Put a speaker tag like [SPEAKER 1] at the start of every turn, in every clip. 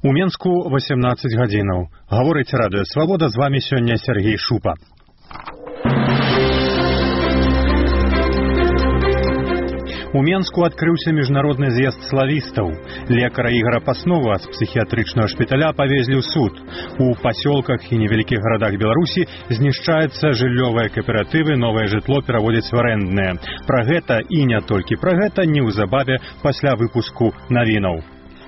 [SPEAKER 1] У Менску 18 гадзінаў. Гаворыць радыё Свабода, з вамі сёння Сергей Шупа. У Менску адкрыўся міжнародны з'езд славістаў. Лекара Ігора Паснова з псіхіятрычнага шпіталя павезлі ў суд. У пасёлках і невялікіх гарадах Беларусі знішчаюцца жыллёвыя кааператывы, новае жытло пераводзяць в арэнднае. Пра гэта і не толькі пра гэта неўзабаве пасля выпуску навінаў.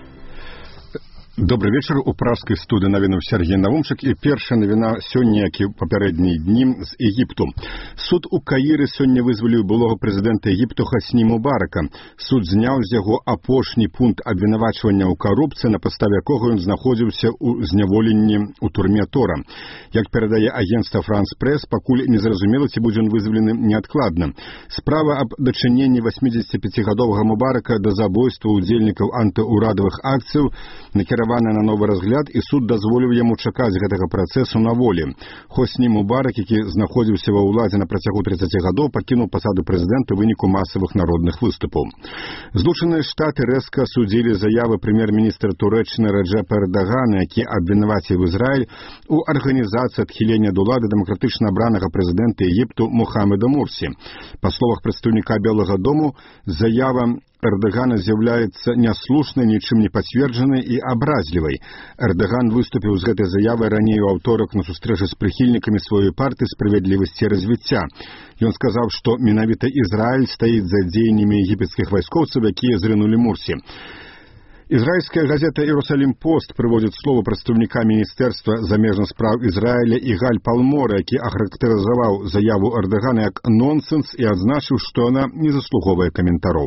[SPEAKER 2] Добрый вечер. У пражской студии навінаў Сергей Навумчык и першая навіна сёння, як і папярэднія дні з Египту. Суд у Каіры сёння вызваліў былога прэзідэнта Египту Хосні Мубарака. Суд зняў з яго апошні пункт абвінавачвання ў карупцыі, на падставе якога ён знаходзіўся ў зняволенні ў турме Тора. Як перадае агенцтва France Press, пакуль незразумела, ці будзе ён вызвалены неадкладна. Справа аб дачыненні 85-гадовага Мубарака да забойства ўдзельнікаў антыурадавых акцыяў накіравана на новы разгляд, і суд дазволіў яму чакаць гэтага працэсу на волі. Хосні Мубарак, які знаходзіўся ва ўладзе на працягу 30 гадоў, пакінуў пасаду прэзідэнта ў выніку масавых народных выступаў. Злучаныя Штаты рэзка асудзілі заявы прэм'ер-міністра Турэччыны Раджэпа Эрдагана, які абвінаваціў Ізраіль у арганізацыі адхілення ад улады дэмакратычна абранага прэзідэнта Егіпту Мухаммеда Мурсі. Па словах прадстаўніка Белага дому, заява Эрдагана з'яўляецца няслушнай, нічым не пацверджанай і абразлівай. Эрдаган выступіў з гэтай заявай раней у аўторак на сустрэчы з прыхільнікамі сваёй партыі «Справядлівасці і развіцця». Ён сказаў, што менавіта Ізраіль стаіць за дзеяннямі егіпецкіх вайскоўцаў, якія зрынулі Мурсі. Израильская газета «Иерусалим Пост» прыводзіць словы прадстаўніка Міністэрства замежных спраў Ізраіля Ігаль Палмора, які ахарактарызаваў заяву Эрдагана як нонсенс і адзначыў, што яна не заслугоўвае каментароў.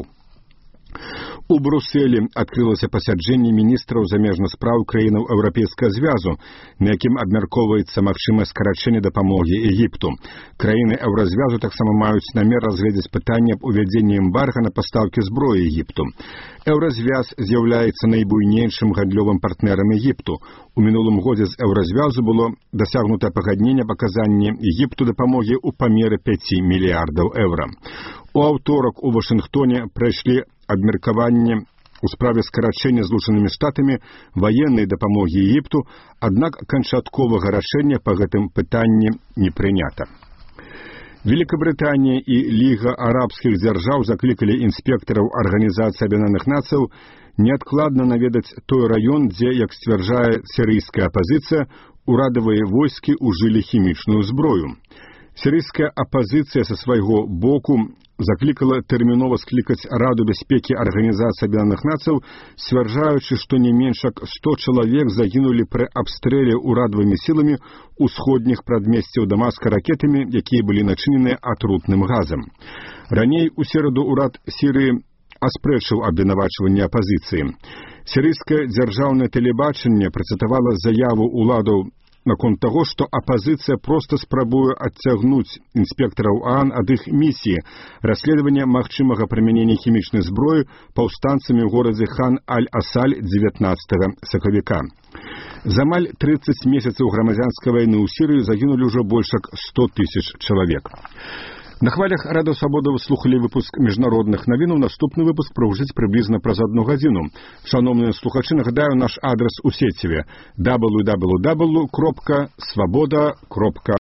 [SPEAKER 2] У Брюсселі адкрылася пасяджэнне міністраў замежных спраў краінаў Еўрапейскага звязу, на якім абмяркоўваецца магчымае скарачэнне дапамогі Егіпту. Краіны Еўразвязу таксама маюць намер разгледзець пытанне аб увядзенні эмбарга на пастаўкі зброі Егіпту. Еўразвяз з'яўляецца найбуйнейшым гандлёвым партнерам Егіпту. У мінулым годзе з Еўразвязу было дасягнута пагадненне аб аказанні Егіпту дапамогі ў памеры 5 мільярдаў еўра. У аўторак у Вашынгтоне прайшлі абмеркаванне у справе скарачэння Злучанымі Штатамі ваеннай дапамогі Егіпту, аднак канчатковага рашэння па гэтым пытанні не прынята. Великобританія і Ліга арабскіх дзяржаў заклікалі інспектараў Арганізацыі Аб'яднаных Нацыяў неадкладна наведаць той раён, дзе, як сцвярджае сірыйская апазіцыя, урадавыя войскі ўжылі хімічную зброю. Сірыйская апазіцыя са свайго боку заклікала тэрмінова склікаць Раду бяспекі Арганізацыі Аб'яднаных Нацыяў, сцвярджаючы, што не менш як 100 чалавек загінулі пры абстрэле урадавымі сіламі ўсходніх прадмесцяў Дамаска ракетамі, якія былі начыненыя атрутным газам. Раней у сераду ўрад Сірыі аспрэчыў абвінавачванне апазіцыі. Сірыйскае дзяржаўнае тэлебачанне працытавала заяву ўладаў наконт таго, што апазіцыя проста спрабуе адцягнуць інспектараў ААН ад іх місіі расследавання магчымага прымянення хімічнай зброі паўстанцамі ў горадзе Хан-Аль-Асаль 19 сакавіка. За амаль 30 месяцаў грамадзянскай вайны ў Сірыі загінулі ўжо больш як 100 000 чалавек. На хвалях Радыё Свабода вы слухалі выпуск міжнародных навінаў. Наступны выпуск прагучыць прыблізна праз 1 гадзіну. Шановныя слухачы, нагадаю наш адрас у сеціве www.swaboda.org.